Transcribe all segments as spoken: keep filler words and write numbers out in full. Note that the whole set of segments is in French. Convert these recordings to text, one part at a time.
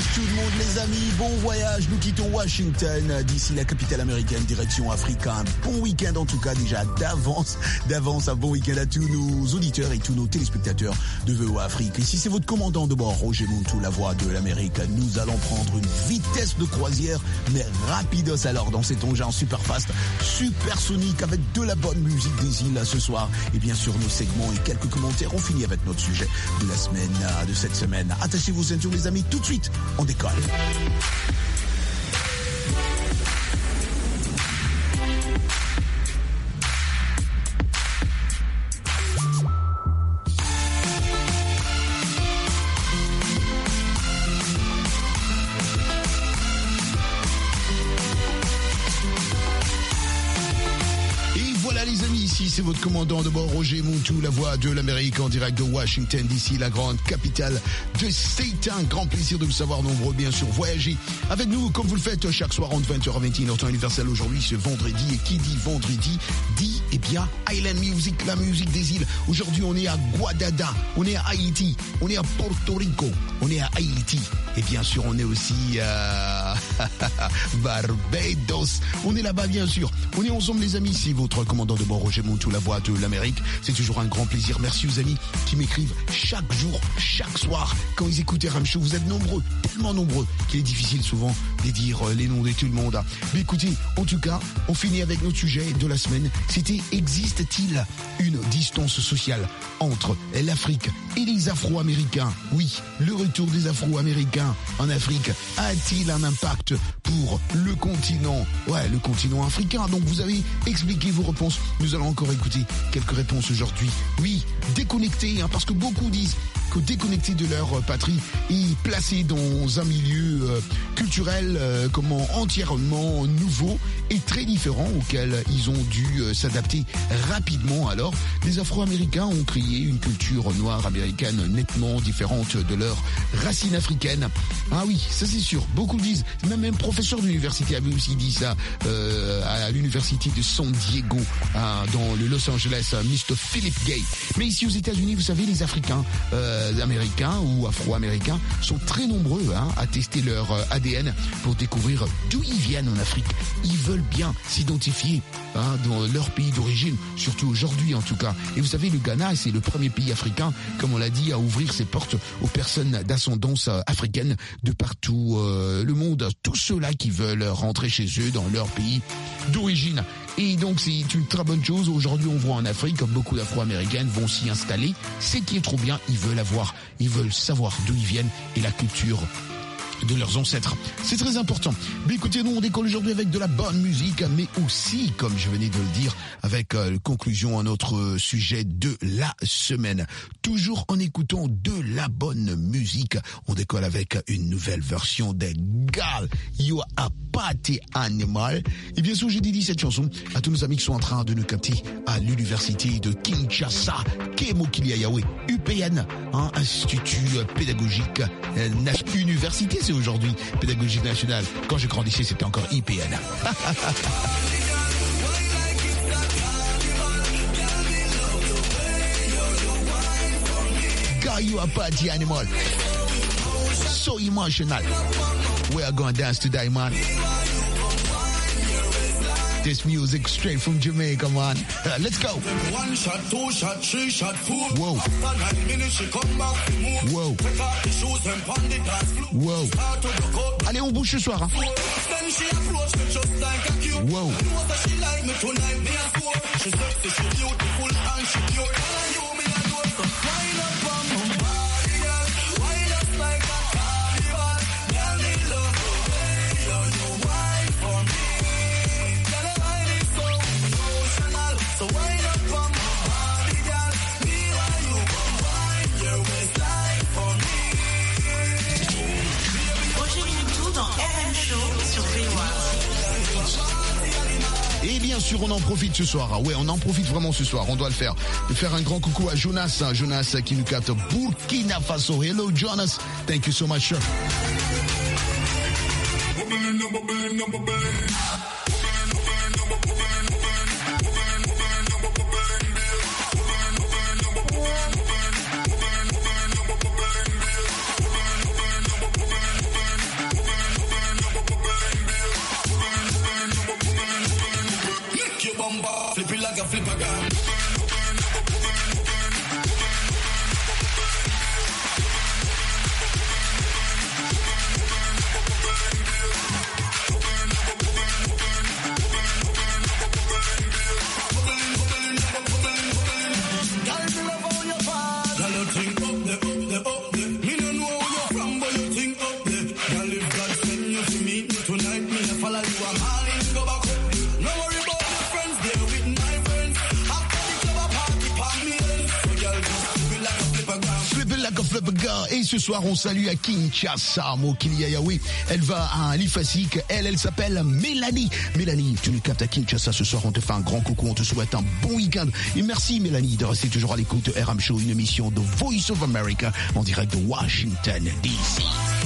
voyage tout le monde les amis, bon voyage, nous quittons Washington, d'ici la capitale américaine, direction Afrique, un bon week-end en tout cas déjà d'avance, d'avance un bon week-end à tous nos auditeurs et tous nos téléspectateurs de V O A Afrique. Et si c'est votre commandant de bord, Roger Montou, la voix de l'Amérique, nous allons prendre une vitesse de croisière, mais rapidos alors dans cet engin super fast, super sonique avec de la bonne musique des îles ce soir. Et bien sûr nos segments et quelques commentaires, on finit avec notre sujet de la semaine, de cette semaine. Attachez vos ceintures les amis, tout de suite, on décolle. C'est votre commandant de bord, Roger Montou, la voix de l'Amérique en direct de Washington, d'ici la grande capitale de Satan. Un grand plaisir de vous savoir nombreux, bien sûr, voyager avec nous, comme vous le faites chaque soir entre vingt heures et vingt et une heures temps universel aujourd'hui, ce vendredi. Et qui dit vendredi, dit, eh bien, Island Music, la musique des îles. Aujourd'hui, on est à Guadada, on est à Haïti, on est à Porto Rico, on est à Haïti. Et bien sûr, on est aussi à Barbados. On est là-bas, bien sûr. On est ensemble, les amis. C'est votre commandant de bord, Roger Montou, la voix de l'Amérique. C'est toujours un grand plaisir. Merci aux amis qui m'écrivent chaque jour, chaque soir, quand ils écoutent R M Show. Vous êtes nombreux, tellement nombreux, qu'il est difficile souvent de dire les noms de tout le monde. Mais écoutez, en tout cas, on finit avec notre sujet de la semaine. C'était, existe-t-il une distance sociale entre l'Afrique et les Afro-Américains? Oui, le retour des Afro-Américains en Afrique a-t-il un impact pour le continent, ouais, le continent africain? Donc vous avez expliqué vos réponses. Nous allons encore écouter quelques réponses aujourd'hui. Oui, déconnectés, hein, parce que beaucoup disent que déconnectés de leur patrie et placés dans un milieu euh, culturel euh, comment entièrement nouveau et très différent auquel ils ont dû euh, s'adapter rapidement. Alors, les Afro-Américains ont créé une culture noire américaine nettement différente de leur racine africaine. Ah oui, ça c'est sûr. Beaucoup le disent. Même un professeur d'université avait aussi dit ça euh, à l'université de San Diego, hein, dans le Los Angeles, mister Philip Gay. Mais ici aux États-Unis, vous savez, les Africains euh, américains ou afro-américains sont très nombreux hein, à tester leur euh, A D N pour découvrir d'où ils viennent en Afrique. Ils veulent bien s'identifier hein, dans leur pays d'origine, surtout aujourd'hui en tout cas. Et vous savez, le Ghana, c'est le premier pays africain, comme on l'a dit, à ouvrir ses portes aux personnes d'ascendance euh, africaine de partout euh, le monde. Tous ceux-là qui veulent rentrer chez eux dans leur pays d'origine. Et donc c'est une très bonne chose. Aujourd'hui on voit en Afrique comme beaucoup d'Afro-Américaines vont s'y installer. C'est qui est trop bien, ils veulent avoir, ils veulent savoir d'où ils viennent et la culture de leurs ancêtres. C'est très important. Mais écoutez, nous on décolle aujourd'hui avec de la bonne musique, mais aussi, comme je venais de le dire, avec euh, conclusion à notre sujet de la semaine. Toujours en écoutant de la bonne musique, on décolle avec une nouvelle version des Girl, You Are Party Animal. Et bien sûr, j'ai dédié cette chanson à tous nos amis qui sont en train de nous capter à l'université de Kinshasa, Kemokili Ayawe, U P N, hein, Institut pédagogique euh, université, c'est aujourd'hui pédagogique nationale. Quand je grandissais, c'était encore I P N. Girl, you are party animal. So emotional. We are going to dance today, man. This music straight from Jamaica, man. Uh, let's go. One shot, two shot, three shot, four. Whoa. Whoa. Whoa. Allez, on bouge ce soir. Hein. Wow. Et bien sûr, on en profite ce soir. Ouais, on en profite vraiment ce soir. On doit le faire. De faire un grand coucou à Jonas. Jonas qui nous capte Burkina Faso. Hello, Jonas. Thank you so much. flip a girl. Et ce soir, on salue à Kinshasa, Mokilia Yahweh. Elle va à Lifasik. Elle, elle s'appelle Mélanie. Mélanie, tu nous captes à Kinshasa ce soir. On te fait un grand coucou. On te souhaite un bon week-end. Et merci, Mélanie, de rester toujours à l'écoute de R M Show, une émission de Voice of America en direct de Washington, D C.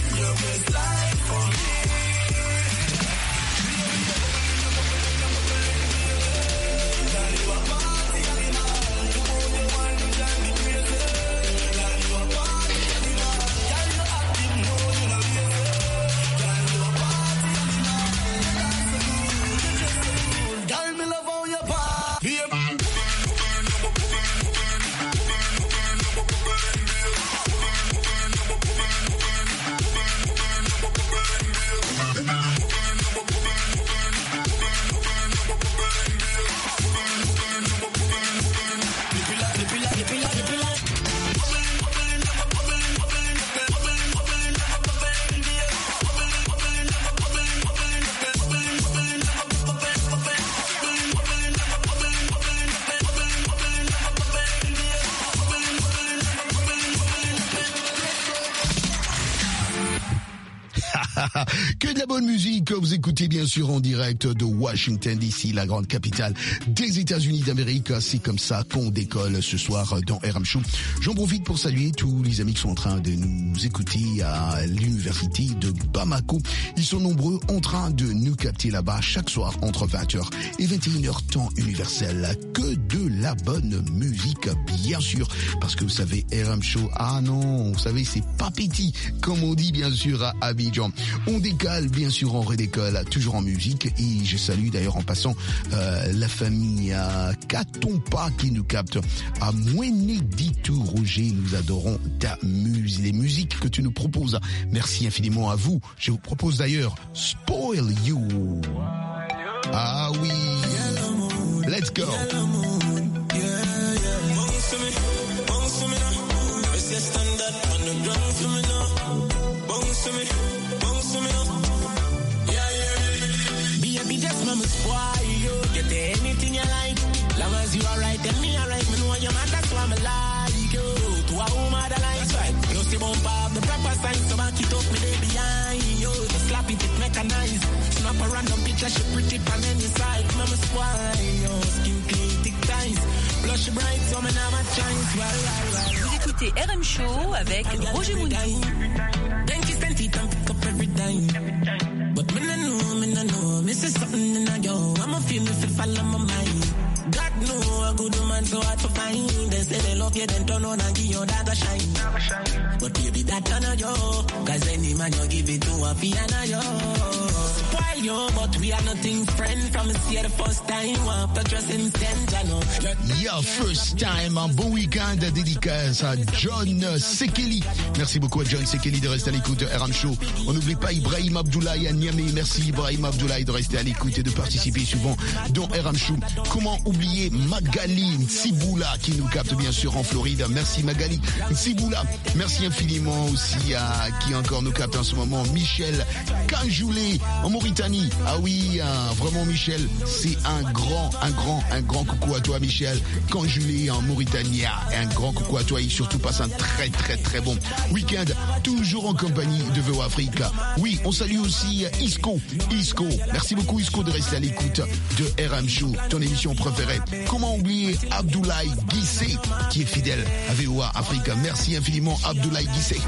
Que de la bonne musique, vous écoutez bien sûr en direct de Washington D C, la grande capitale des États-Unis d'Amérique. C'est comme ça qu'on décolle ce soir dans R M Show. J'en profite pour saluer tous les amis qui sont en train de nous écouter à l'université de Bamako. Ils sont nombreux en train de nous capter là-bas chaque soir entre vingt heures et vingt et une heures temps universel. Que de la bonne musique, bien sûr, parce que vous savez, R M Show, ah non, vous savez, c'est pas petit, comme on dit bien sûr à Abidjan. On décale, bien sûr, on redécolle, toujours en musique. Et je salue d'ailleurs en passant euh, la famille à Katompa qui nous capte. À Mouenedito Roger, nous adorons ta musique, les musiques que tu nous proposes. Merci infiniment à vous. Je vous propose d'ailleurs Spoil You. Ah oui, let's go. Mama spoil you, get anything you like. Long as you alright, tell me alright. Me know you matter, so I'm like you. To a woman that like. That's right. You see bump up the proper sign, so back it up, me day behind you. The slap it, it mechanized. Snap a random picture, she pretty pan any side. Mama spoil you, skin clean, thick ties. Blush bright, so me never chance. Well, well, well. Vous écoutez R M Show avec Roger Moundou. Then kiss and teeth and pick up every time. But me no know, me no know. Me see something in a yo. I'ma feel me fi follow my mind. God know a good man so hard to find. They say they love you, then turn on and give you that a shine. But baby, that turn on yo. Cause any man you give it to a piano yo. Why yo? But we are nothing friend. From see the first time. Want to trust instant, I know. Yeah, first time. Un bon week-end dédicace à John Sekeli. Merci beaucoup à John Sekeli de rester à l'écoute de R M Show. On n'oublie pas Ibrahim Abdoulaye à Niamey. Merci Ibrahim Abdoulaye de rester à l'écoute et de participer souvent dans R M Show. Comment oublier Magali Nsiboula qui nous capte bien sûr en Floride. Merci Magali Nsiboula. Merci infiniment aussi à qui encore nous capte en ce moment. Michel Kanjoulé en Mauritanie. Ah oui, hein, vraiment Michel, c'est un grand, un grand, un grand coucou à toi Michel Kanjoulé en Mauritanie. Un grand coucou à toi et surtout passe un très très très bon week-end. Toujours en compagnie de V O Africa. Oui, on salue aussi Isco. Isco. Merci beaucoup Isco de rester à l'écoute de R M Show, ton émission préférée. Comment oublier Abdoulaye Guissé qui est fidèle à V O Africa. Merci infiniment Abdoulaye Guissé.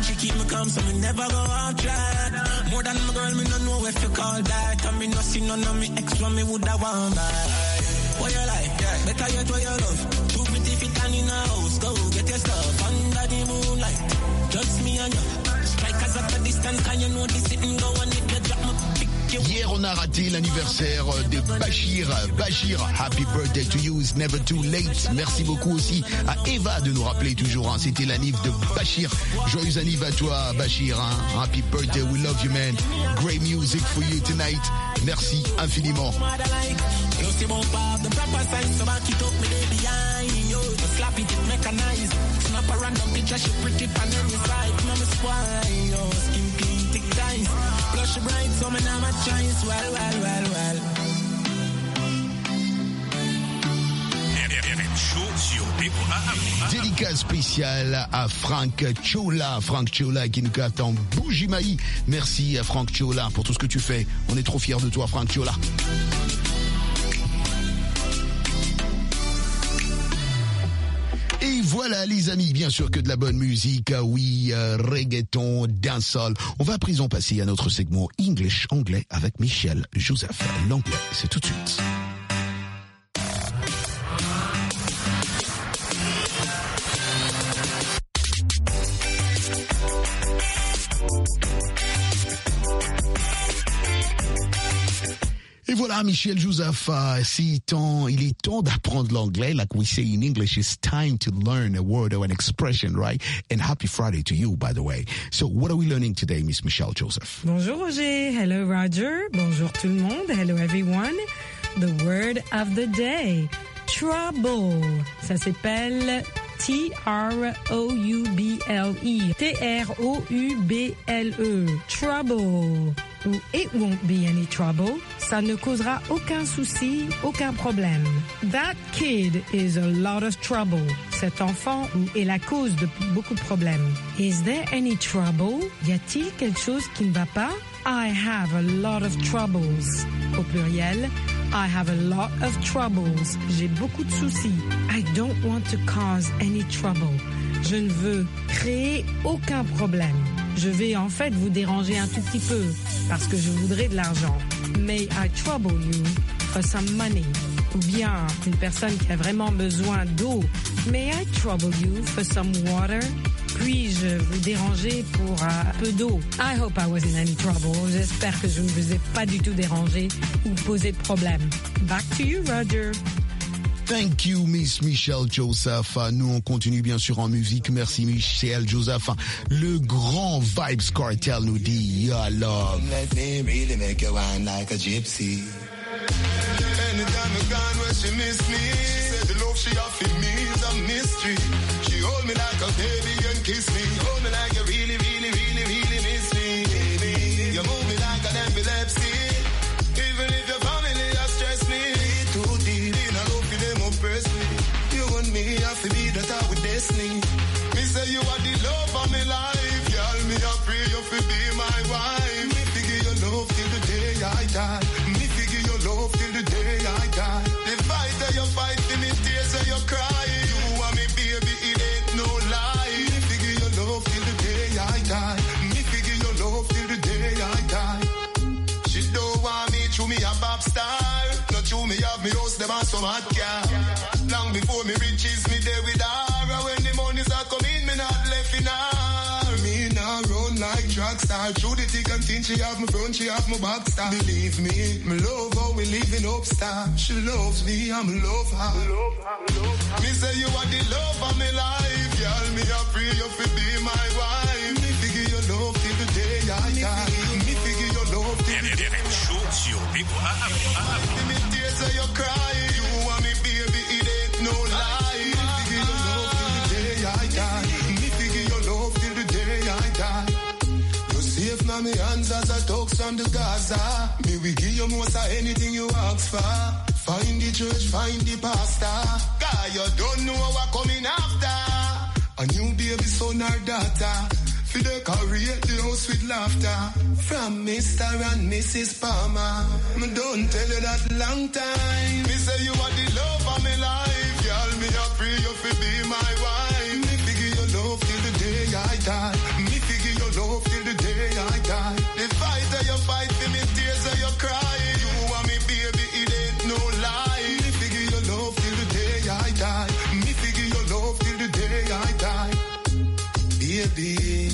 What you like? Yeah. Better yet what you love. Too pretty fit and in a house. Go get your stuff under the moonlight. Just me and you. Strikers at a distance, can you know this sitting go and if you drop my pick Hier, on a raté l'anniversaire de Bachir. Bachir, happy birthday to you, it's never too late. Merci beaucoup aussi à Eva de nous rappeler toujours. Hein, c'était l'anniv de Bachir. Joyeux anniv à toi, Bachir. Hein. Happy birthday, we love you, man. Great music for you tonight. Merci infiniment. Dédicace spéciale à Frank Chola. Frank Chola qui nous capte en Bougimaï. Merci à Frank Chola pour tout ce que tu fais. On est trop fiers de toi, Frank Chola. Et voilà les amis, bien sûr que de la bonne musique, oui, euh, reggaeton, dancehall. On va à présent passer à notre segment English anglais avec Michel Joseph. L'anglais, c'est tout de suite. Et voilà, Michel Joseph, c'est temps, il est temps d'apprendre l'anglais. Like we say in English, it's time to learn a word or an expression, right? And happy Friday to you, by the way. So what are we learning today, Miss Michelle Joseph? Bonjour Roger. Hello Roger. Bonjour tout le monde. Hello everyone. The word of the day. Trouble. Ça s'appelle T R O U B L E. T R O U B L E. Trouble. Ou it won't be any trouble. Ça ne causera aucun souci, aucun problème. That kid is a lot of trouble. Cet enfant est la cause de beaucoup de problèmes. Is there any trouble? Y a-t-il quelque chose qui ne va pas? I have a lot of troubles. Au pluriel, I have a lot of troubles. J'ai beaucoup de soucis. I don't want to cause any trouble. Je ne veux créer aucun problème. Je vais en fait vous déranger un tout petit peu parce que je voudrais de l'argent. May I trouble you for some money? Ou bien une personne qui a vraiment besoin d'eau. May I trouble you for some water? Puis-je vous déranger pour un peu d'eau? I hope I wasn't any trouble. J'espère que je ne vous ai pas du tout dérangé ou posé de problème. Back to you, Roger. Thank you, Miss Michelle Joseph. Nous, on continue bien sûr en musique. Merci, Michelle Joseph. Le grand Vibes Cartel nous dit Your love. Let me really make you wine like a gypsy. Anytime I gone where she miss me, she said the love she offered me is a mystery. She hold me like a baby and kiss me. Hold me like you really, really, really, really miss me, baby. You move me like an epilepsy. Even if your family has stressed me too deep. You and me have to be that out with destiny. Me say you are the love of my life. Girl, me a pray you fi be my wife. Me figure your love till the day I die. Me figure your love till the day I die. The fight that you fight, the me tears that you cry. You and me baby, it ain't no lie. Me figure your love till the day I die. Me figure your love till the day I die. She don't want me through me a pop star. Not through me have me house, them and some hot car. Long before me riches, me there with her. And when the monies are coming, me not left in her. Me now run like track star. Through the thick and thin, she have my front, she have my back star. Believe me, me love how we living up star. She loves me, I'm love her. Love her, love her. Me say you are the love of my life. Girl, me a pray you fi be my wife. Me figure your love till the day I die. Me figure your love till the day I die. Sur B O A A. Me tears that you cry. You and me baby, it ain't no lie. Me figure your love till the day I die. Me figure your love till the day I die. You safe now me hands as I talk from the Gaza. Me we give you most of anything you ask for. Find the church, find the pastor. God, you don't know what coming after. A new baby son or daughter. For decorate the house with laughter. From Mister and Missus Palmer. Me don't tell you that long time. Me say you are the love of my life. Girl, me a pray you fi be my wife. Me figure your love till the day I die. Me figure your love till the day I die. The fight that you fight for me, tears that you cry. You and me baby, it ain't no lie. Me figure your love till the day I die. Me figure your love till the day I die. Baby,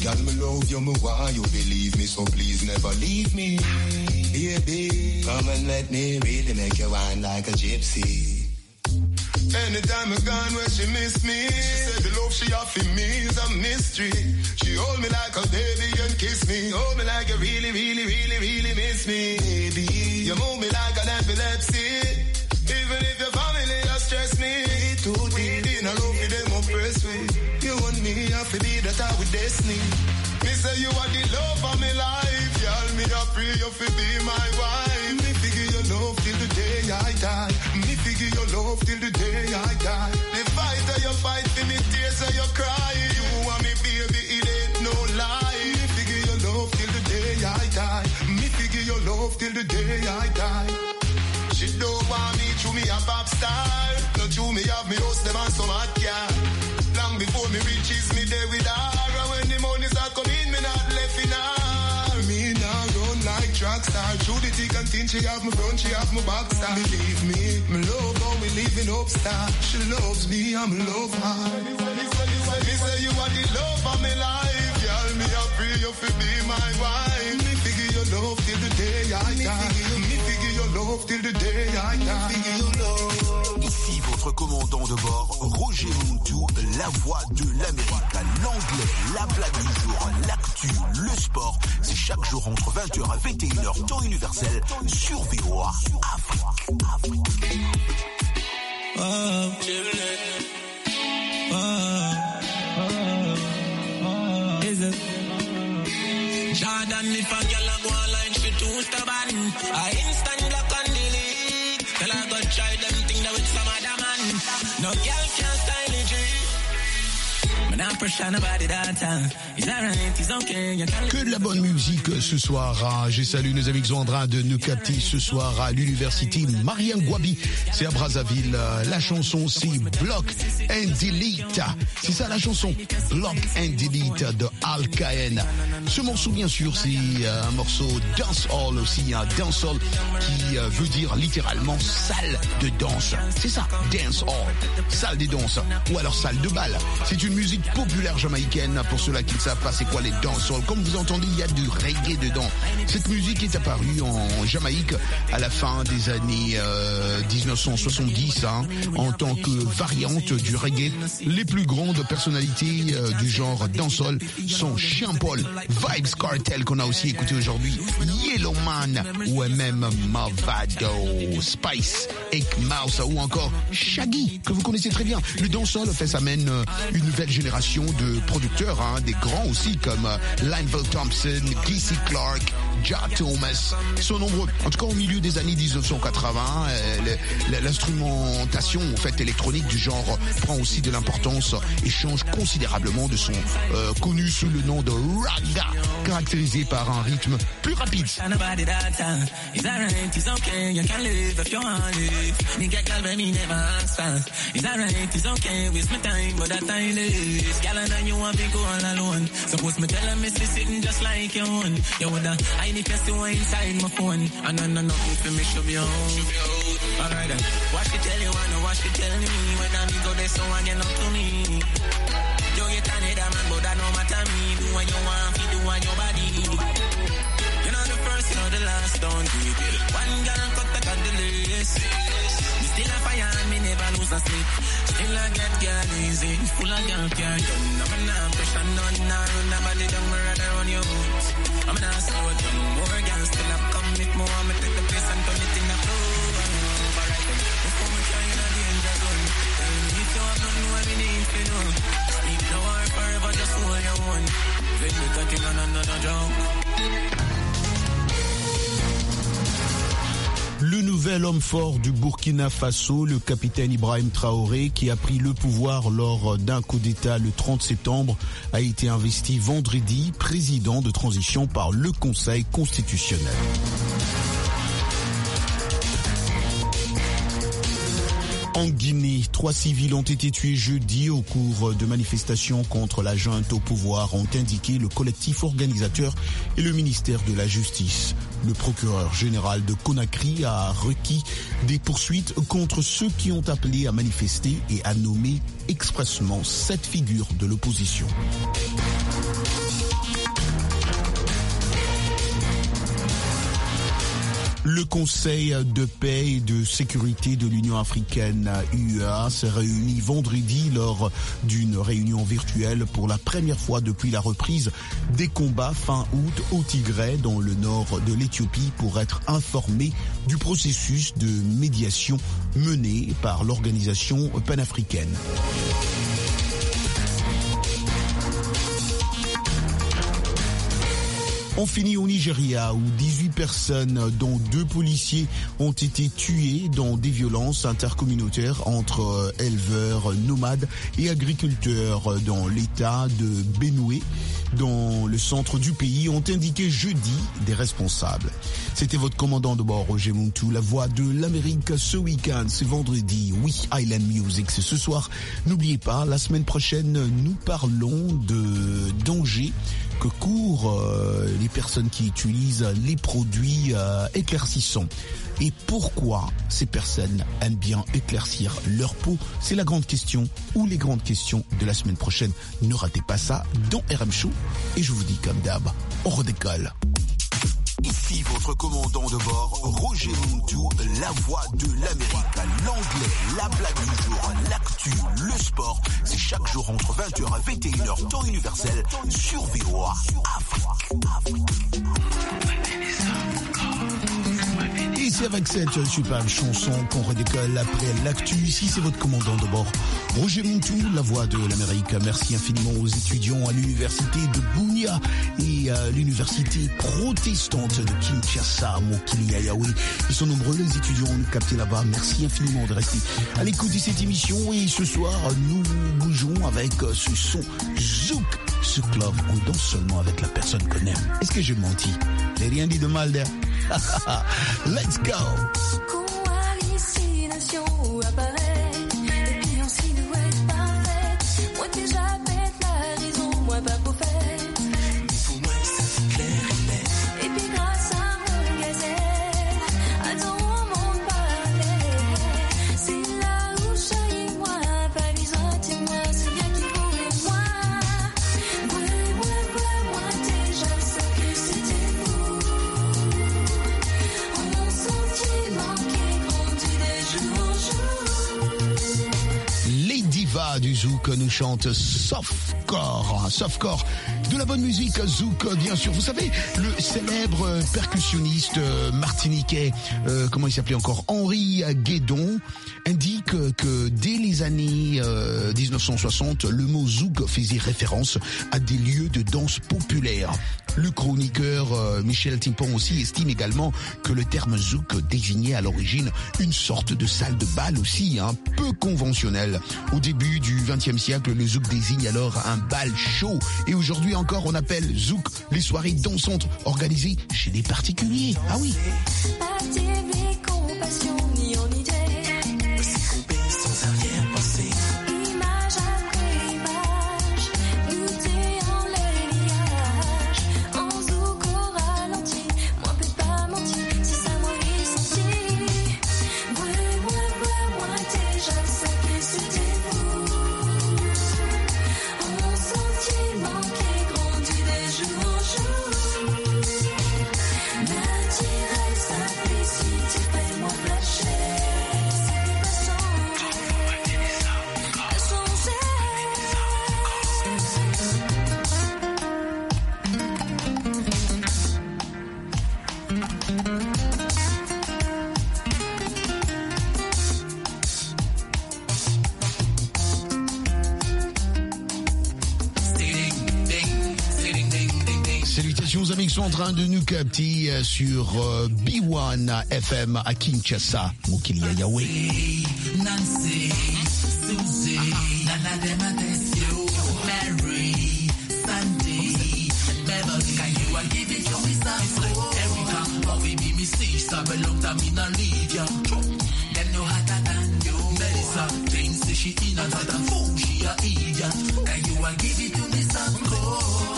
Girl, me love you, me why you believe me, so please never leave me. Baby, come and let me really make you wine like a gypsy. Anytime I gone where she miss me, she said the love she offer me is a mystery. She hold me like a baby and kiss me, hold me like you really, really, really, really miss me. Baby, you move me like an epilepsy. Even if your family has stressed me, too deep in a love with them oppressed me. You and me have to be that I with destiny. Me say you are the love of my life, y'all. Me a pray you fi be my wife. Me figure your love till the day I die. Me figure your love till the day I die. The fight that you fight for me, tears that you cry. You want me baby, it ain't no lie. Me figure your love till the day I die. Me figure your love till the day I die. She don't want me to me a pop star. Not to me have me host them and some hot car. Long before me reaches me there with her. And when the money start coming, me not left in her. Me now run like track star. Through the thick and thin, she have my front, she have my back star. Believe me, me love how we living up star. She loves me, I'm love her. Me say you are the love of my life. Girl, me a pray you fi be my wife. Me figure your love till the day I die. Me figure your love till the day I die. Me figure your love. Ici votre commandant de bord, Roger Muntu, la voix de l'Amérique. L'anglais, la blague du jour, l'actu, le sport. C'est chaque jour entre vingt heures et vingt et une heures, temps universel, sur V O A Afrique. Afrique. Oh, oh, oh, is it? Jordan, if a girl a go online, she too stubborn. I instant block and delete. Tell her go try them thing that with some other man. No girl can style it. Que de la bonne musique ce soir. Hein. Je salue nos amis qui sont en train de nous capter ce soir à l'université Mariam Gwabi. C'est à Brazzaville. La chanson c'est Block and Delete. C'est ça la chanson. Block and Delete de Al Caen. Ce morceau bien sûr c'est un morceau dancehall aussi. Un dancehall qui veut dire littéralement salle de danse. C'est ça, dancehall. Salle de danse. Ou alors salle de bal. C'est une musique populaire jamaïcaine. Pour ceux-là qui ne savent pas c'est quoi les dancehall, comme vous entendez, il y a du reggae dedans. Cette musique est apparue en Jamaïque à la fin des années euh, dix-neuf cent soixante-dix hein, en tant que variante du reggae. Les plus grandes personnalités euh, du genre dancehall sont Sean Paul, Vybz Kartel qu'on a aussi écouté aujourd'hui, Yellowman ou même Mavado, Spice, Ike Mouse ou encore Shaggy que vous connaissez très bien. Le dancehall fait ça mène euh, une nouvelle génération de producteurs, hein, des grands aussi comme euh, Linval Thompson, Casey Clark, Ja Thomas, ils sont nombreux. En tout cas, au milieu des années dix-neuf cent quatre-vingts, euh, l'instrumentation en fait électronique du genre prend aussi de l'importance et change considérablement de son euh, connu sous le nom de ragga, caractérisé par un rythme plus rapide. I need to see what inside my phone. And I know nothing for me should be on. Alright then. What she tell you, I know what she tell me. When I me go there, so I get up to me. You get another man, but that no matter me. Do what you want, you do what your body. You know the first, you know the last, don't keep it. One girl cut the cut the list. Me still a fire and me never lose a sleep. Still I get girl easy. Full of girl care. I'm not pressure, none, none. Nobody don't rather on your boots. I'm not slow down, more girls still have come with more. I'm take the place and turn it in a flow. Alright then, before we try in a danger zone. Tell me if you have not know every need to know. Sleep no more forever, just hold your own. Then you got it on another joke. Le nouvel homme fort du Burkina Faso, le capitaine Ibrahim Traoré, qui a pris le pouvoir lors d'un coup d'État le trente septembre, a été investi vendredi président de transition par le Conseil constitutionnel. En Guinée, trois civils ont été tués jeudi au cours de manifestations contre la junte au pouvoir, ont indiqué le collectif organisateur et le ministère de la Justice. Le procureur général de Conakry a requis des poursuites contre ceux qui ont appelé à manifester et a nommé expressément sept figures de l'opposition. Le Conseil de paix et de sécurité de l'Union africaine U E A s'est réuni vendredi lors d'une réunion virtuelle pour la première fois depuis la reprise des combats fin août au Tigré dans le nord de l'Éthiopie pour être informé du processus de médiation mené par l'organisation panafricaine. On finit au Nigeria où dix-huit personnes, dont deux policiers, ont été tuées dans des violences intercommunautaires entre éleveurs nomades et agriculteurs dans l'état de Benue, dans le centre du pays, ont indiqué jeudi des responsables. C'était votre commandant de bord, Roger Muntu, la voix de l'Amérique ce week-end, c'est vendredi, oui, Island Music, c'est ce soir. N'oubliez pas, la semaine prochaine, nous parlons de danger que courent euh, les personnes qui utilisent les produits euh, éclaircissants. Et pourquoi ces personnes aiment bien éclaircir leur peau? C'est la grande question ou les grandes questions de la semaine prochaine. Ne ratez pas ça dans R M Show. Et je vous dis comme d'hab, on redécolle. Ici votre commandant de bord, Roger Muntu, la voix de l'Amérique, l'anglais, la blague du jour, l'actu, le sport. C'est chaque jour entre vingt heures et vingt et une heures, temps universel, sur V O A Afrique. Et c'est avec cette superbe chanson qu'on redécolle après l'actu. Ici, c'est votre commandant de bord, Roger Muntu, la voix de l'Amérique. Merci infiniment aux étudiants à l'université de Bunia et à l'université protestante de Kinshasa, Mokili Ayawe. Ils sont nombreux, les étudiants, nous capter là-bas. Merci infiniment de rester à l'écoute de cette émission. Et ce soir, nous bougeons avec ce son Zouk. Ce club, on danse seulement avec la personne qu'on aime. Est-ce que j'ai menti? J'ai rien dit de mal d'air. Let's go! Du zouk nous chante Softcore, Softcore, de la bonne musique zouk bien sûr. Vous savez, le célèbre percussionniste martiniquais, euh, comment il s'appelait encore, Henri Guédon, indique que dès les années euh, dix-neuf cent soixante, le mot zouk faisait référence à des lieux de danse populaires. Le chroniqueur euh, Michel Timpon aussi estime également que le terme zouk désignait à l'origine une sorte de salle de bal aussi, un hein, peu conventionnelle. Au début du vingtième siècle, le zouk désigne alors un bal chaud. Et aujourd'hui encore, on appelle zouk les soirées dansantes organisées chez des particuliers. Ah oui. Salutations amis qui sont en train de nous capter sur euh, B un F M à Kinshasa, Mokili Ayawe. Nancy, Susie, Nana Dematesio, Mary, Sandy, Beverly, can you give it to me some Erica, oh baby, me see, sabe long time in a Lydia. Them no hotter than you, Melissa, Jane say she in a tata fool, she a idiot. Can you give it to me some gold?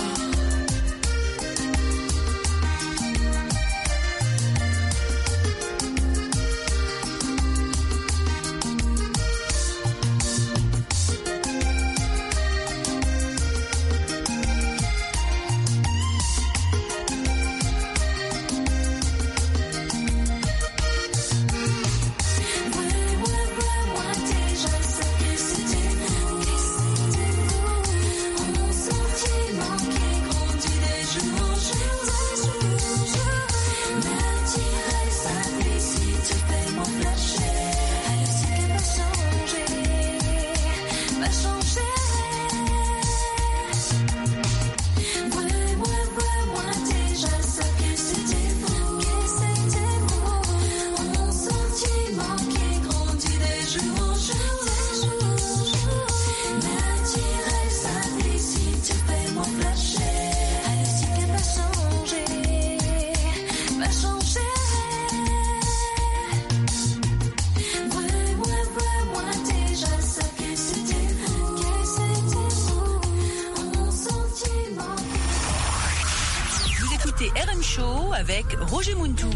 avec Roger Muntou.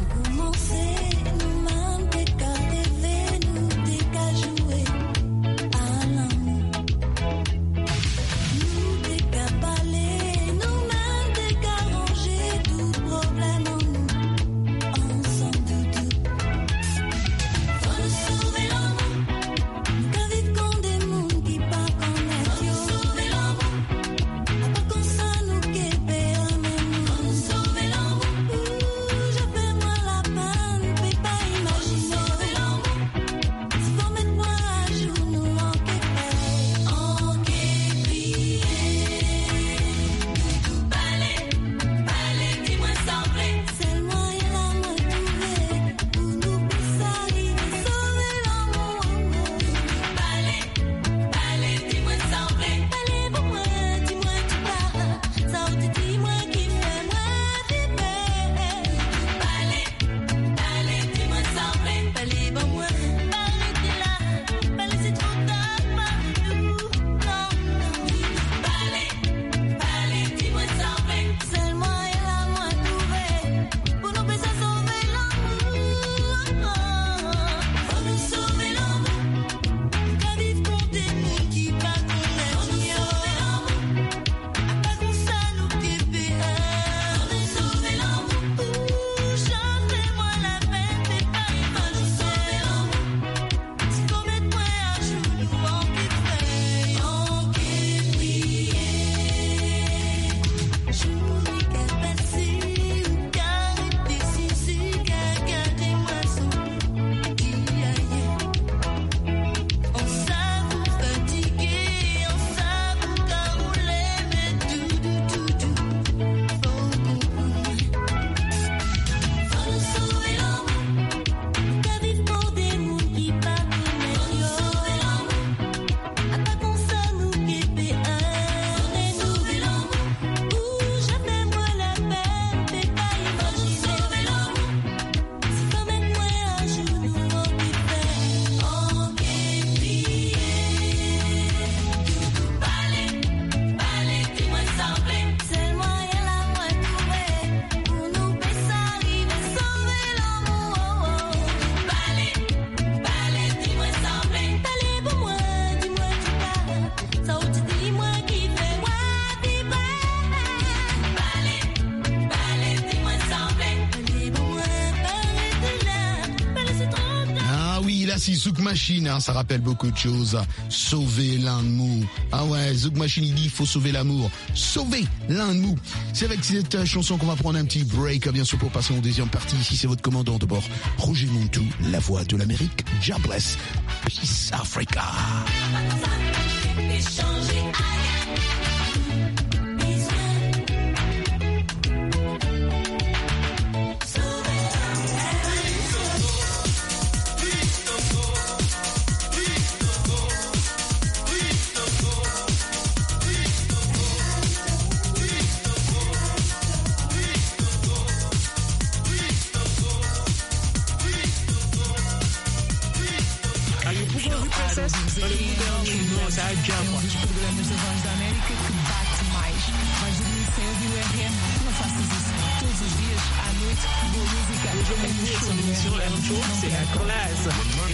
Si Zouk Machine, hein, ça rappelle beaucoup de choses. Sauver l'amour. Ah ouais, Zouk Machine, il dit il faut sauver l'amour. Sauver l'amour. C'est avec cette euh, chanson qu'on va prendre un petit break, bien sûr, pour passer en deuxième partie. Ici, c'est votre commandant de bord, Roger Muntou, la voix de l'Amérique. God bless. Peace Africa. Dos programas da Voz da América que bate mais. Vais dormir cedo e o R M, não faças isso. Todos os dias, à noite, boa música. R M Show, c'est la classe.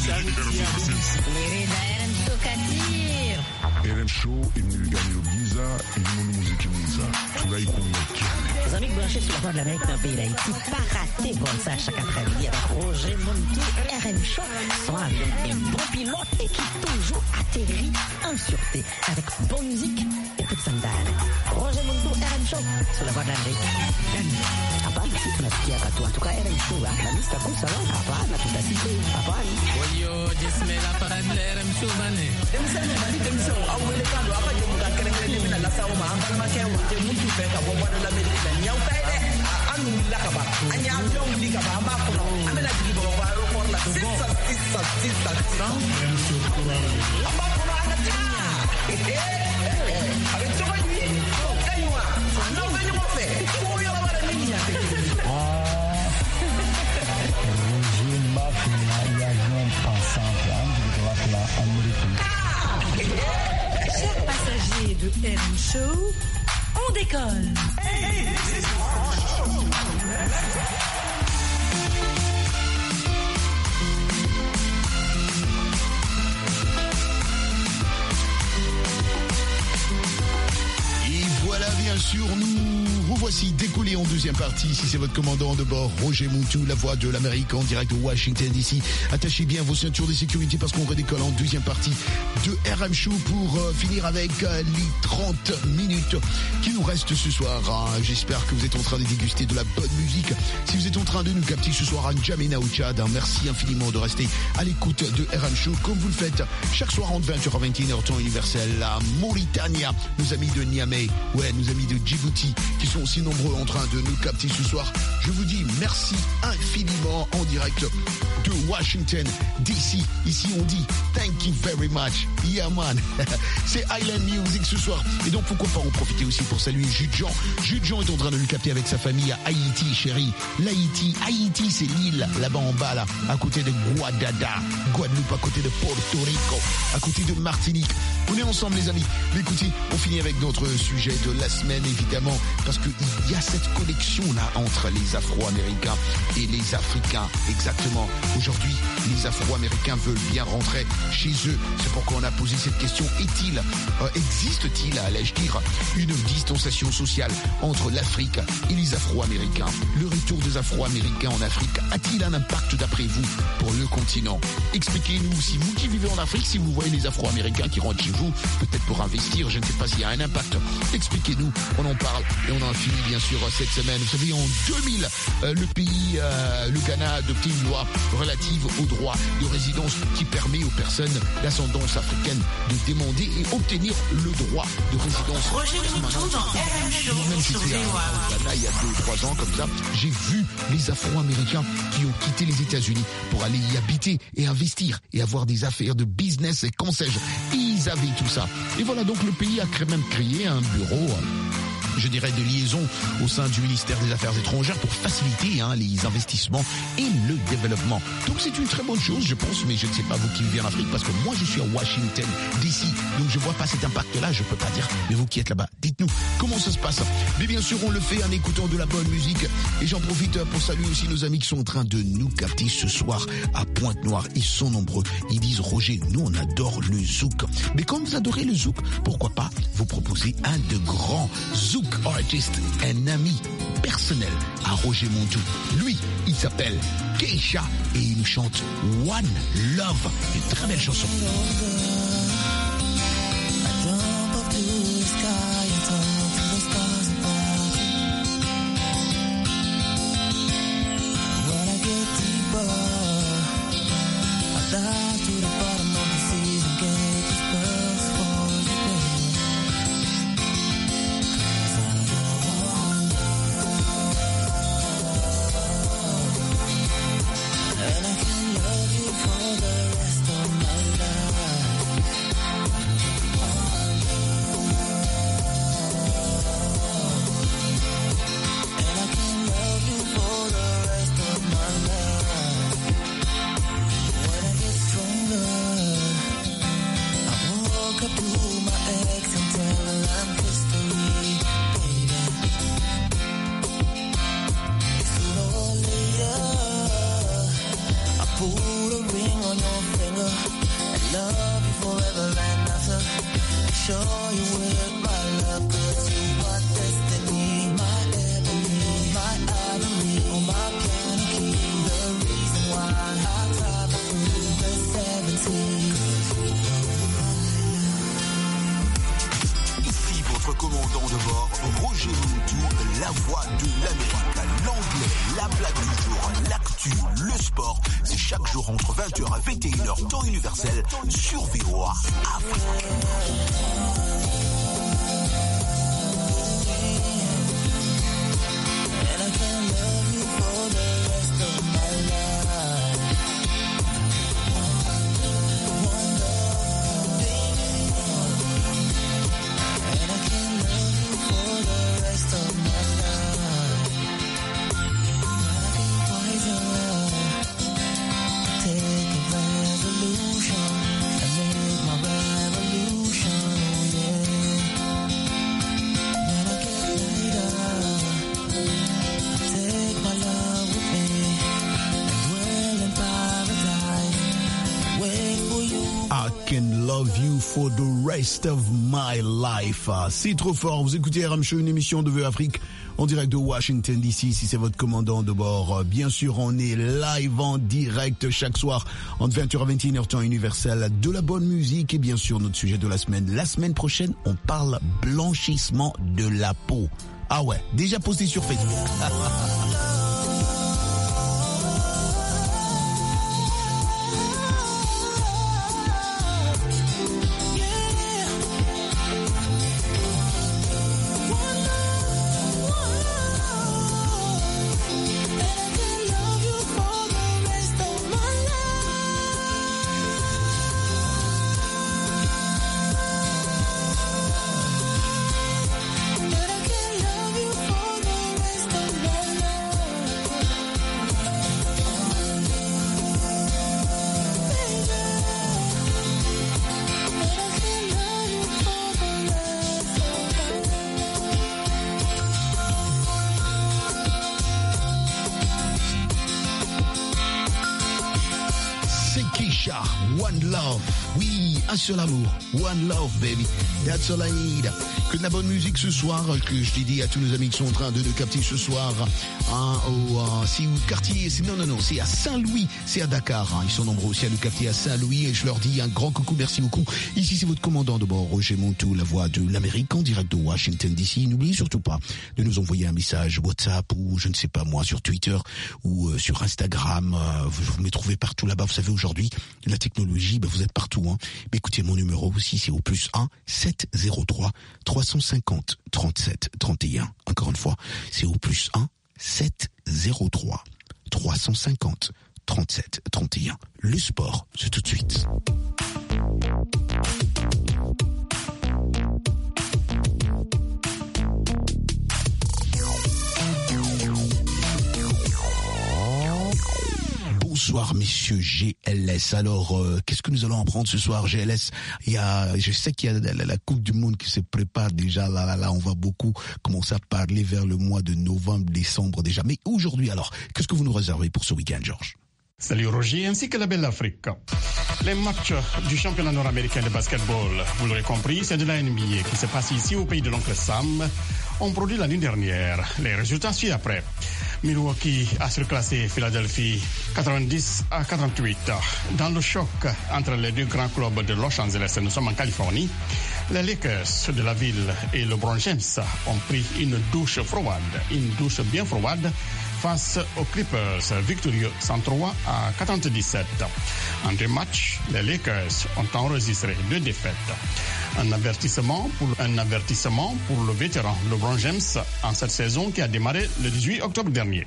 R M Show, Emilio Giza, Edmundo Musiquimiza. Tugai Kumaki. Les amis branchés sur la Voix de l'Amérique dans le pays d'Haïti, pas rater bon ça chaque après-midi avec Roger Muntou, R M Show, soit avec un bon pilote et qui toujours atterrit en sûreté avec bonne musique et toute sandale. Roger Muntou, R M Show, sur la Voix de l'Amérique. Hapana, si tunasikia katu, en tout cas R M Show, la liste à course, hapana, tutasikia, hapana. Oyo, jisme la parade de R M Show, bane. Emisani, bani demisio, awele kando, apa yo muka kere kere mina la sauma, ambala makewa, je Muntou feka, Voix de l'Amérique, nyau taide, anu lakaba, anya amjong likaba, ambakono, amena jibo, waro korla, sisa, sisa, sisa, sisa. Ambakono anatia. Avec ce qu'on dit, Kaywa, non, venez m'en faire. Pour y avoir la ligne. Roger Mafia, il y a un pensant, là, Chers passagers de R M Show, on décolle. Voilà, bien sûr, nous revoici décollés en deuxième partie. Si c'est votre commandant de bord, Roger Moutou, la voix de l'Amérique en direct de Washington D C. Attachez bien vos ceintures de sécurité parce qu'on redécolle en deuxième partie de R M Show pour euh, finir avec euh, les trente minutes qui nous restent ce soir. Hein. J'espère que vous êtes en train de déguster de la bonne musique. Si vous êtes en train de nous capter ce soir à N'Djamena au Tchad, hein, merci infiniment de rester à l'écoute de R M Show comme vous le faites chaque soir entre vingt heures à vingt et une heures temps universel à Mauritania, nos amis de Niamey. Ouais, nos amis de Djibouti qui sont aussi nombreux en train de nous capter ce soir. Je vous dis merci infiniment en direct de Washington D C. Ici on dit thank you very much. Yeah man. C'est Island Music ce soir. Et donc pourquoi pas en profiter aussi pour saluer Jude Jean. Jude Jean est en train de nous capter avec sa famille à Haïti, chérie. L'Haïti, Haïti c'est l'île là-bas en bas là, à côté de Guadada, Guadeloupe à côté de Porto Rico, à côté de Martinique. On est ensemble les amis. Mais écoutez, on finit avec notre sujet de la semaine évidemment parce qu'il y a cette connexion là entre les Afro-Américains et les Africains. Exactement. Aujourd'hui, les Afro-Américains veulent bien rentrer chez eux. C'est pourquoi on a posé cette question. Est-il, euh, existe-t-il, allais-je dire, une distanciation sociale entre l'Afrique et les Afro-Américains? Le retour des Afro-Américains en Afrique a-t-il un impact d'après vous pour le continent? Expliquez-nous, si vous qui vivez en Afrique, si vous voyez les Afro-Américains qui rentrent chez vous, peut-être pour investir, je ne sais pas s'il y a un impact. Expliquez-nous, on en parle et on en finit bien sûr cette semaine. Vous savez, en deux mille, euh, le pays, euh, le Ghana a adopté une loi relative au droit de résidence qui permet aux personnes d'ascendance africaine de demander et obtenir le droit de résidence. Roger Moutou dans R M Show. Même si c'est au Ghana il y a deux ou trois ans comme ça, j'ai vu les Afro-Américains qui ont quitté les États-Unis pour aller y habiter et investir et avoir des affaires de business et qu'en sais-je. Ils avaient tout ça. Et voilà donc le pays a même créé un bureau, je dirais, de liaison au sein du ministère des Affaires étrangères pour faciliter hein, les investissements et le développement. Donc c'est une très bonne chose, je pense, mais je ne sais pas vous qui vivez en Afrique, parce que moi je suis à Washington D C, donc je vois pas cet impact-là, je peux pas dire. Mais vous qui êtes là-bas, dites-nous comment ça se passe. Mais bien sûr, on le fait en écoutant de la bonne musique. Et j'en profite pour saluer aussi nos amis qui sont en train de nous capter ce soir à Pointe-Noire. Ils sont nombreux. Ils disent, Roger, nous on adore le zouk. Mais comme vous adorez le zouk, pourquoi pas vous proposer un de grands zouk artiste, un ami personnel à Roger Moutou. Lui, il s'appelle Keisha et il nous chante One Love, une très belle chanson. Sur V O A Afrique. Take a resolution and make my revolution, yeah. love you for the rest of my life. C'est trop fort. Vous écoutez R M Show, une émission de V O Afrique en direct de Washington D C. Si c'est votre commandant de bord, bien sûr, on est live en direct chaque soir entre vingt heures et vingt et une heures temps universel, de la bonne musique et bien sûr notre sujet de la semaine. La semaine prochaine, on parle blanchissement de la peau. Ah ouais, déjà posté sur Facebook. One love, oui, un seul amour, one love baby, that's all I need. Que de la bonne musique ce soir, que je t'ai dit à tous nos amis qui sont en train de nous capter ce soir, hein, au, euh, c'est au quartier, c'est, non non non, c'est à Saint-Louis, c'est à Dakar, hein, ils sont nombreux aussi à nous capter à Saint-Louis et je leur dis un grand coucou, merci beaucoup. Ici c'est votre commandant de bord, Roger Montou, la voix de l'Amérique en direct de Washington D C. N'oubliez surtout pas de nous envoyer un message WhatsApp ou je ne sais pas moi sur Twitter ou euh, sur Instagram, euh, vous, vous me trouvez partout là-bas, vous savez aujourd'hui la technologie, ben vous êtes partout. Hein. Mais écoutez, mon numéro aussi, c'est au plus un sept zéro trois trois cent cinquante trente-sept trente et un. Encore une fois, c'est au plus un sept zéro trois trois cent cinquante trente-sept trente et un. Le sport, c'est tout de suite. Bonsoir messieurs G L S. Alors euh, qu'est-ce que nous allons apprendre ce soir G L S? Il y a, je sais qu'il y a la, la Coupe du Monde qui se prépare déjà. Là, là, là, on va beaucoup commencer à parler vers le mois de novembre, décembre déjà. Mais aujourd'hui alors, qu'est-ce que vous nous réservez pour ce week-end, Georges? Salut Roger, ainsi que la belle Afrique. Les matchs du championnat nord-américain de basketball, vous l'aurez compris, c'est de la N B A qui se passe ici au pays de l'oncle Sam. On produit l'année dernière. Les résultats suivent après. Milwaukee a surclassé Philadelphie quatre-vingt-dix à quarante-huit. Dans le choc entre les deux grands clubs de Los Angeles, nous sommes en Californie, les Lakers de la ville et LeBron James ont pris une douche froide, une douche bien froide face aux Clippers, victorieux cent trois à quatre-vingt-dix-sept. En deux matchs, les Lakers ont enregistré deux défaites. Un avertissement pour, un avertissement pour le vétéran LeBron James en cette saison qui a démarré le dix-huit octobre dernier.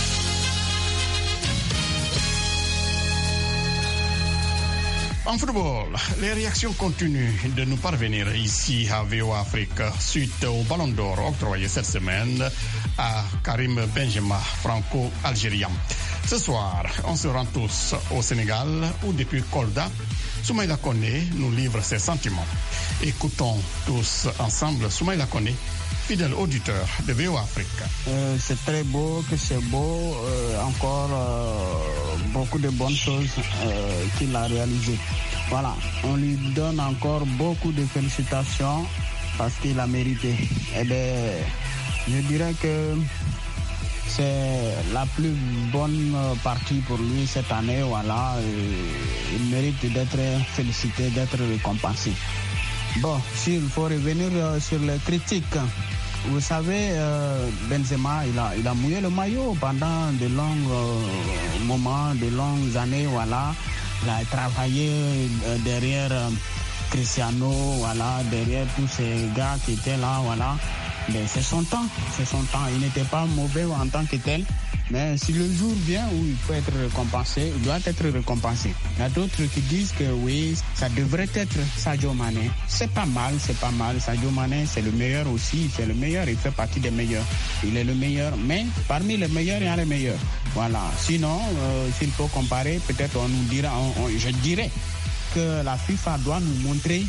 En football, les réactions continuent de nous parvenir ici à V O Afrique suite au Ballon d'Or octroyé cette semaine à Karim Benzema, franco-algérien. Ce soir, on se rend tous au Sénégal où depuis Kolda, Soumaïla Koné nous livre ses sentiments. Écoutons tous ensemble Soumaïla Koné, fidèle auditeur de V O Afrique. Euh, c'est très beau, que c'est beau, euh, encore euh, beaucoup de bonnes choses euh, qu'il a réalisées. Voilà, on lui donne encore beaucoup de félicitations parce qu'il a mérité. Et bien, je dirais que c'est la plus bonne partie pour lui cette année. Voilà, il mérite d'être félicité, d'être récompensé. Bon, s'il faut revenir sur les critiques, vous savez, euh, Benzema, il a, il a mouillé le maillot pendant de longs euh, moments, de longues années, voilà. Il a travaillé euh, derrière euh, Cristiano, voilà, derrière tous ces gars qui étaient là, voilà. Mais c'est son temps, c'est son temps. Il n'était pas mauvais en tant que tel. Mais si le jour vient où il peut être récompensé, il doit être récompensé. Il y a d'autres qui disent que oui, ça devrait être Sadio Mané. C'est pas mal, c'est pas mal. Sadio Mané, c'est le meilleur aussi. C'est le meilleur, il fait partie des meilleurs. Il est le meilleur, mais parmi les meilleurs, il y a les meilleurs. Voilà. Sinon, euh, s'il faut comparer, peut-être on nous dira, on, on, je dirais que la FIFA doit nous montrer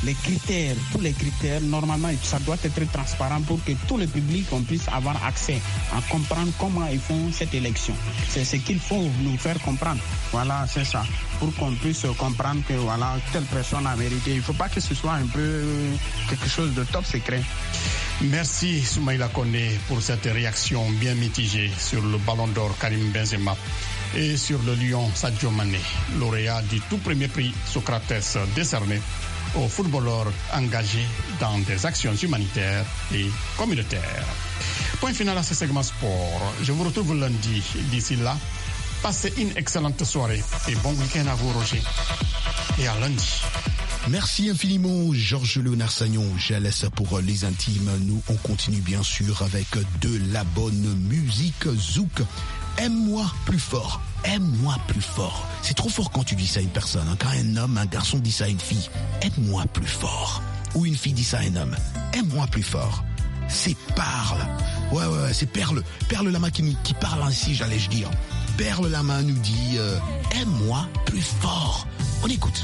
les critères, tous les critères, normalement, ça doit être transparent pour que tout le public on puisse avoir accès à comprendre comment ils font cette élection. C'est ce qu'il faut nous faire comprendre. Voilà, c'est ça. Pour qu'on puisse comprendre que voilà, telle personne a mérité. Il ne faut pas que ce soit un peu quelque chose de top secret. Merci Soumaïla Koné pour cette réaction bien mitigée sur le Ballon d'Or Karim Benzema et sur le Lion Sadio Mané, lauréat du tout premier prix Socrates décerné aux footballeurs engagés dans des actions humanitaires et communautaires. Point final à ce segment sport. Je vous retrouve lundi. D'ici là, passez une excellente soirée et bon week-end à vous, Roger. Et à lundi. Merci infiniment, Georges Léonard Sagnon. Je laisse pour les intimes. Nous, on continue bien sûr avec de la bonne musique zouk. Aime-moi plus fort. Aime-moi plus fort. C'est trop fort quand tu dis ça à une personne. Hein. Quand un homme, un garçon dit ça à une fille, aime-moi plus fort. Ou une fille dit ça à un homme, aime-moi plus fort. C'est Parle. Ouais, ouais, ouais, c'est Perle. Perle Lama qui, qui parle ainsi, j'allais je dire. Perle Lama nous dit euh, aime-moi plus fort. On écoute.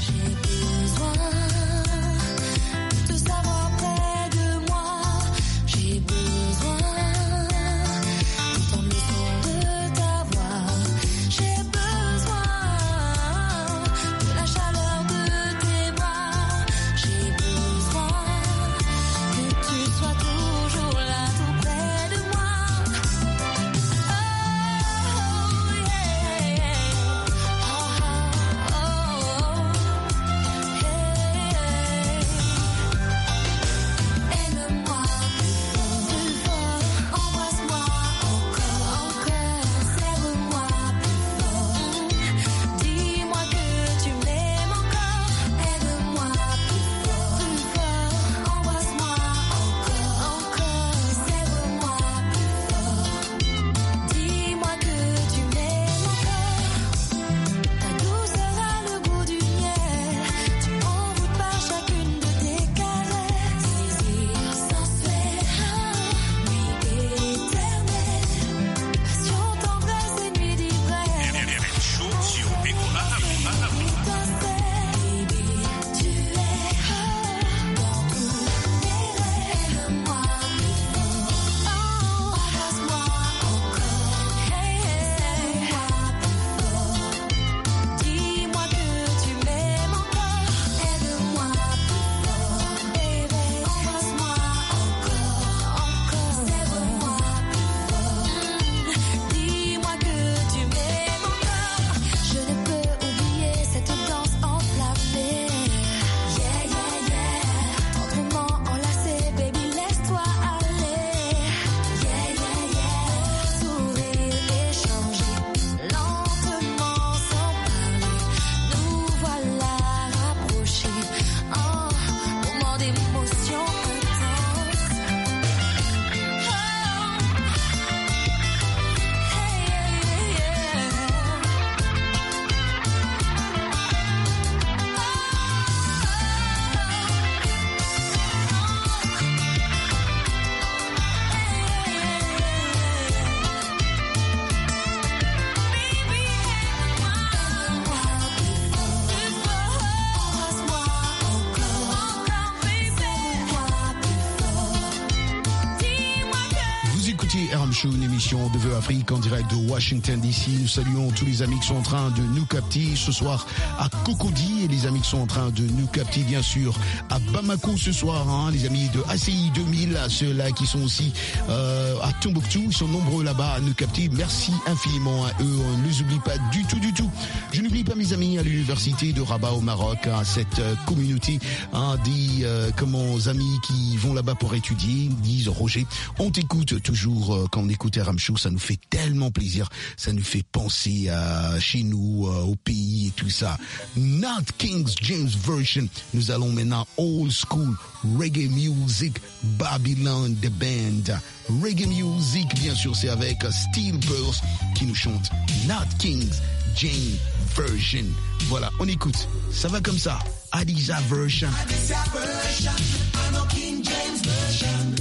Une émission de Vœux Afrique en direct de Washington D C. Nous saluons tous les amis qui sont en train de nous capter ce soir à Cocody et les amis qui sont en train de nous capter bien sûr à Bamako ce soir, hein, les amis de A C I deux mille, ceux-là qui sont aussi euh, à Tombouctou, ils sont nombreux là-bas à nous capter. Merci infiniment à eux, on ne les oublie pas du tout du tout. Je n'oublie pas mes amis à l'université de Rabat au Maroc, à cette euh, communauté hein, des euh, comment, amis qui vont là-bas pour étudier, disent Roger, on t'écoute toujours euh, quand on écoute R M Show, ça nous fait tellement plaisir, ça nous fait penser à chez nous, euh, au pays et tout ça. Not King's James Version, nous allons maintenant old school reggae music, Babylon the band. Reggae music, bien sûr, c'est avec Steel Pulse qui nous chante Not King's James Version. Voilà, on écoute, ça va comme ça. Adisa Version. Adisa Version, I know King James Version.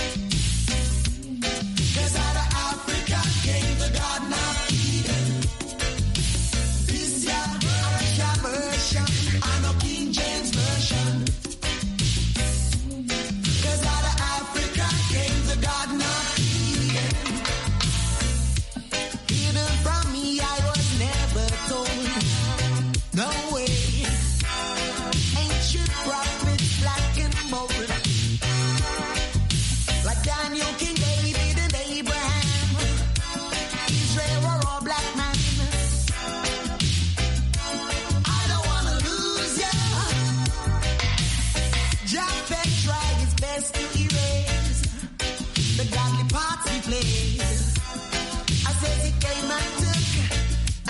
Cause out of Africa came the garden of Eden. This year, Adisa Version, I know King James Version.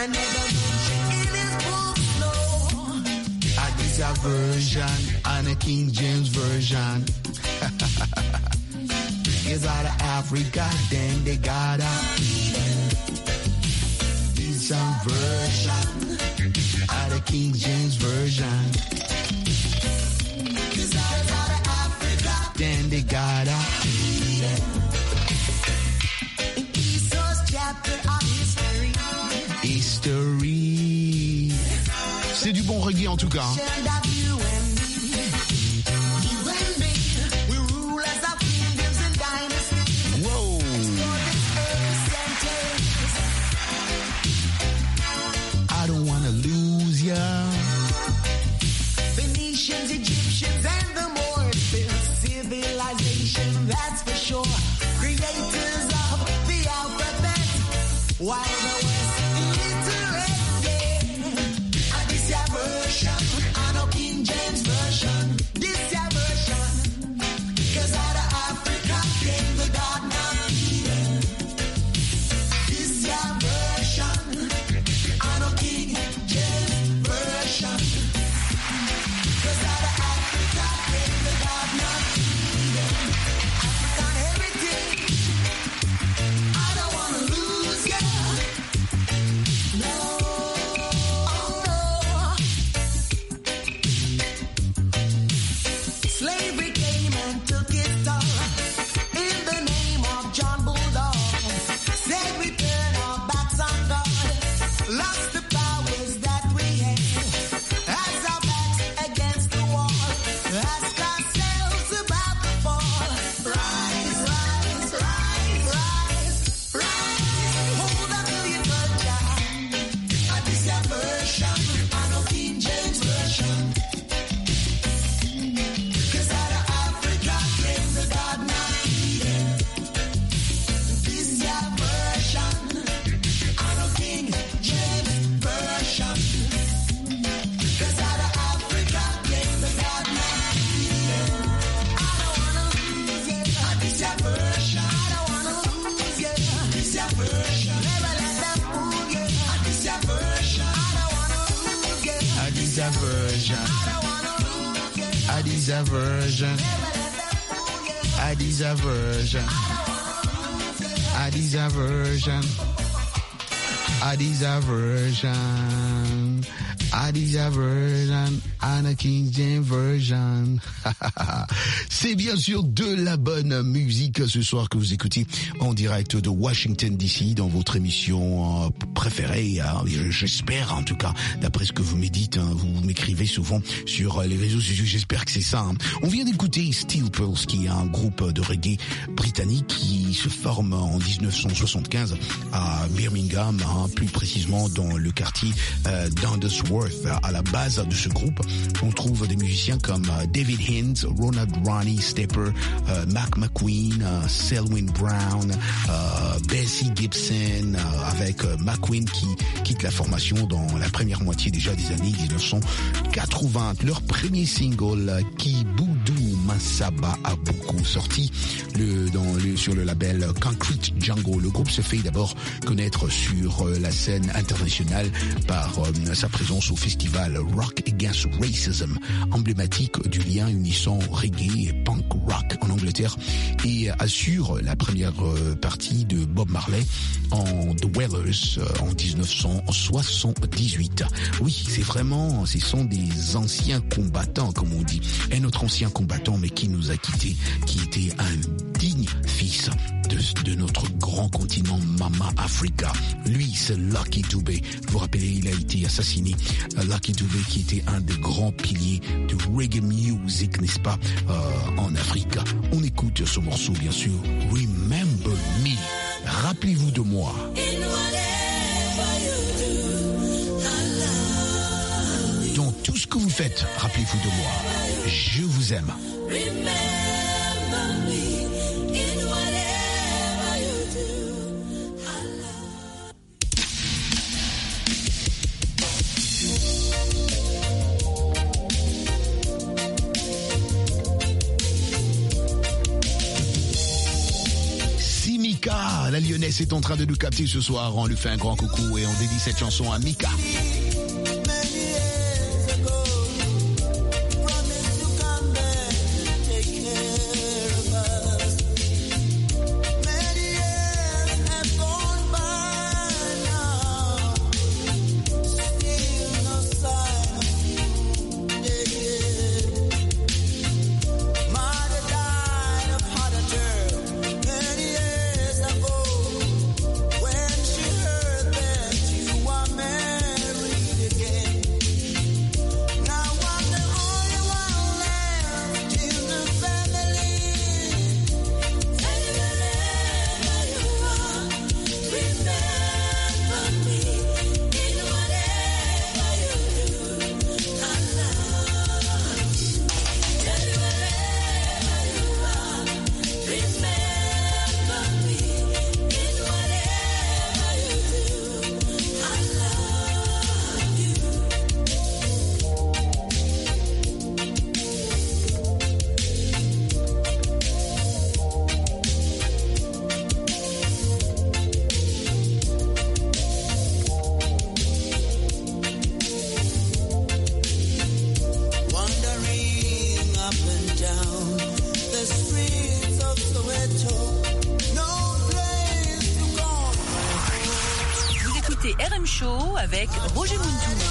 I never mentioned in his books, no. This a version, and a King James version. Is out of Africa, then they got a This a version, out of King James version. Is out of Africa, then they got a Esau's chapter of history. History. C'est du bon reggae en tout cas. Hein. Phoenicians, Egyptians, and the Moors built civilization, that's for sure. Creators of the alphabet, while the West illiterate, yeah. And this your version, I know King James version. This your version, 'cause out of Africa came the Garden of Eden. This your version, I know King James version. Version. Adiza version. Adiza version. Adiza version. Adiza version. Anna King James version. C'est bien sûr de la bonne musique ce soir que vous écoutez en direct de Washington D C dans votre émission préférée. J'espère en tout cas, d'après ce que vous me dites, vous m'écrivez souvent sur les réseaux sociaux, j'espère que c'est ça. On vient d'écouter Steel Pulse, qui est un groupe de reggae britannique qui se forme en dix-neuf cent soixante-quinze à Birmingham, plus précisément dans le quartier d'Undersworth. À la base de ce groupe, on trouve des musiciens comme David Hines, Ronald Ronnie Stepper, euh, Mac McQueen, euh, Selwyn Brown, euh, Bessie Gibson, euh, avec euh, McQueen qui quitte la formation dans la première moitié déjà des années dix-neuf cent quatre-vingts. Leur premier single, euh, Kibudu Masaba, a beaucoup sorti le, dans le, sur le label Concrete Jungle. Le groupe se fait d'abord connaître sur euh, la scène internationale par euh, sa présence au festival Rock Against Racism, emblématique du lien unissant reggae et punk rock en Angleterre, et assure la première partie de Bob Marley en The Wailers en dix-neuf cent soixante-dix-huit. Oui, c'est vraiment, ce sont des anciens combattants, comme on dit. Un autre ancien combattant, mais qui nous a quittés, qui était un digne fils de, de notre grand continent Mama Africa. Lui, c'est Lucky Dubé. Vous vous rappelez, il a été assassiné. Lucky Dubé, qui était un des grands piliers du reggae music, n'est-ce pas, euh, en Afrique. On écoute ce morceau, bien sûr, Remember Me. Rappelez-vous de moi. Dans tout ce que vous faites, rappelez-vous de moi. Je vous aime. Simika Mika, la lyonnaise est en train de nous capter ce soir. On lui fait un grand coucou et on dédie cette chanson à Mika. R M Show avec Roger Muntou.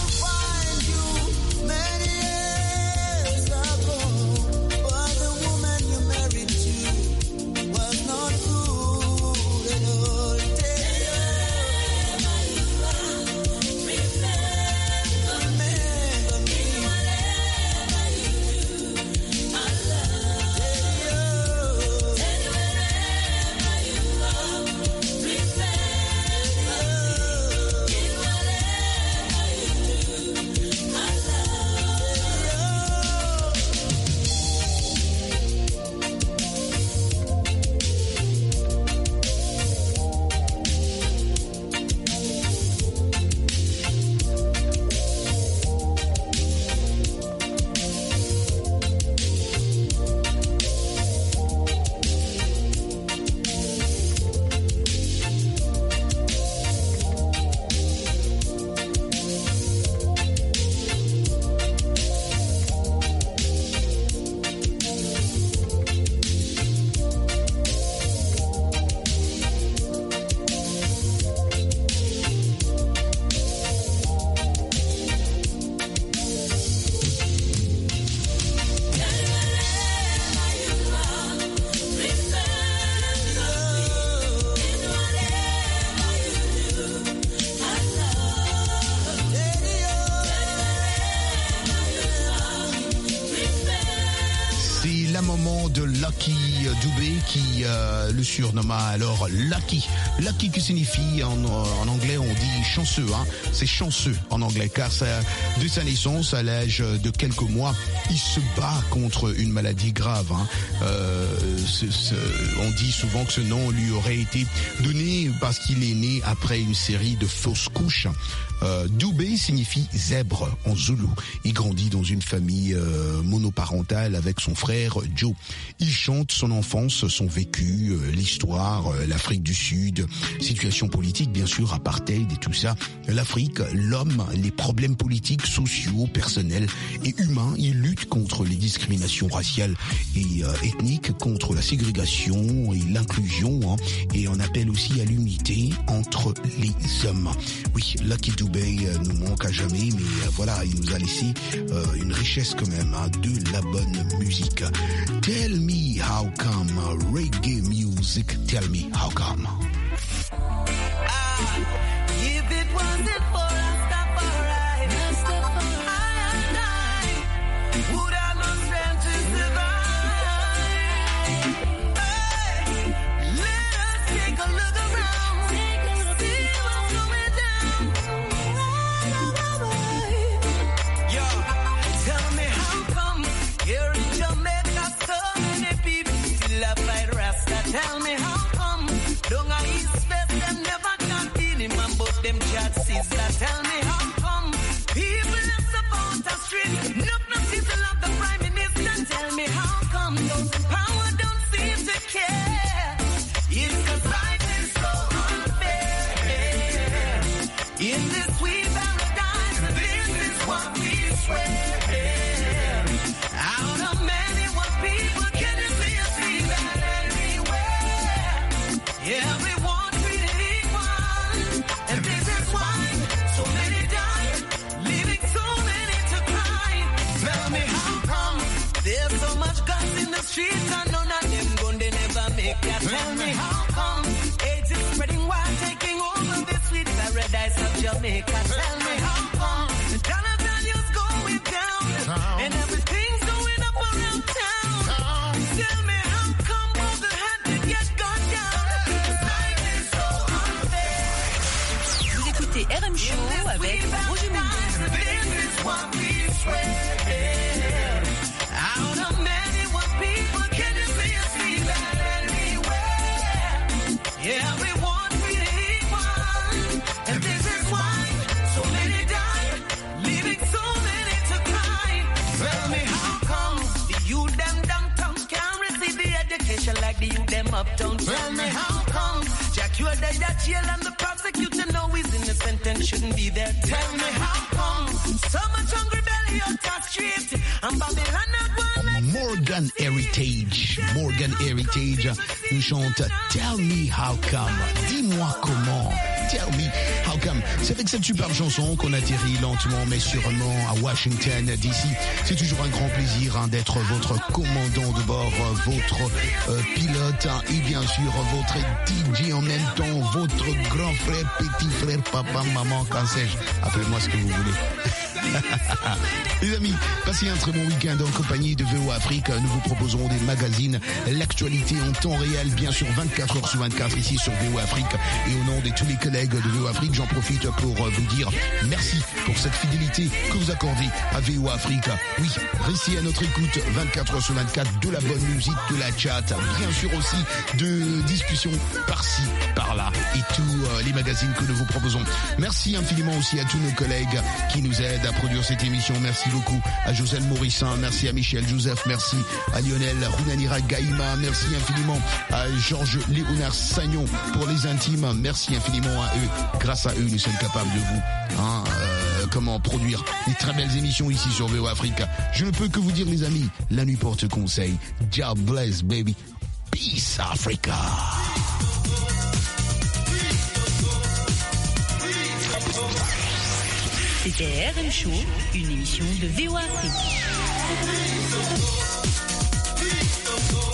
De Lucky Dubé qui euh, le surnomma alors Lucky. Lucky qui signifie en, en anglais on dit chanceux, hein. C'est chanceux en anglais car ça, de sa naissance à l'âge de quelques mois il se bat contre une maladie grave, hein. euh, ce, ce, on dit souvent que ce nom lui aurait été donné parce qu'il est né après une série de fausses couches. Euh, Dubé signifie zèbre en zoulou. Il grandit dans une famille euh, monoparentale avec son frère Joe. Il chante son enfance, son vécu, euh, l'histoire, euh, l'Afrique du Sud, situation politique bien sûr, apartheid et tout ça. L'Afrique, l'homme, les problèmes politiques, sociaux, personnels et humains. Il lutte contre les discriminations raciales et euh, ethniques, contre la ségrégation et l'inclusion, hein, et on appelle aussi à l'unité entre les hommes. Oui, Lucky Dubé euh, nous manque à jamais, mais euh, voilà, il nous a laissé euh, une richesse quand même, hein, de la bonne musique. Tell me how come reggae music, tell me how come. Ah, if it wasn't for Rastafari, I and I would have no strength to survive. Hey, let us take a look around, see what's going down. Yo, tell me how come here in Jamaica so many people still have fight Rasta? Tell me how come don't I East West them never can feel him and but them chat sister. Tell me how come people not support the street, not nothing to love the Prime Minister. Tell me how come those in power don't seem to care. It's cause life is so Jamaica. Tell me how come the dollar value's going down and everything's going up around town. Tell me how come all the hat to get gone down. Life is so unfair. Vous écoutez R M Show avec Roger Montoué. This is what we swear. Out of many one people, can you see us see that anywhere? Yeah, everyone feel equal, and this is why so many die, leaving so many to cry. Tell me how come the youth them downtown can't receive the education like the youth them uptown? Tell me how come Jack you're dead at jail and the prosecutor know he's innocent and shouldn't be there? Tell me how come so much hungry belly out the street and Babylon not one like Morgan Heritage, Morgan Heritage nous chante Tell Me How Come, dis-moi comment, Tell Me How Come. C'est avec cette superbe chanson qu'on atterrit lentement mais sûrement à Washington D C. C'est toujours un grand plaisir hein, d'être votre commandant de bord, votre euh, pilote hein, et bien sûr votre D J en même temps, votre grand frère, petit frère, papa, maman, quand sais-je, appelez-moi ce que vous voulez. Les amis, passez un très bon week-end en compagnie de V O Afrique. Nous vous proposons des magazines, l'actualité en temps réel, bien sûr vingt-quatre heures sur vingt-quatre ici sur V O Afrique. Et au nom de tous les collègues de V O Afrique, j'en profite pour vous dire merci pour cette fidélité que vous accordez à V O Afrique. Oui, restez à notre écoute vingt-quatre heures sur vingt-quatre, de la bonne musique, de la chat, bien sûr aussi de discussions par-ci, par-là et tous les magazines que nous vous proposons. Merci infiniment aussi à tous nos collègues qui nous aident à produire cette émission. Merci beaucoup à Joselle Morissin, merci à Michel Joseph, merci à Lionel Runanira Gaïma, merci infiniment à Georges Léonard Sagnon pour les intimes, merci infiniment à eux. Grâce à eux, nous sommes capables de vous hein, euh, comment produire des très belles émissions ici sur V O Afrique. Je ne peux que vous dire les amis, la nuit porte conseil. God bless baby. Peace Africa. C'était R M Show, une émission de V O Afrique.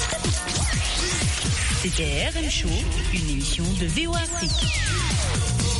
C'était R M Show, une émission de V O Afrique.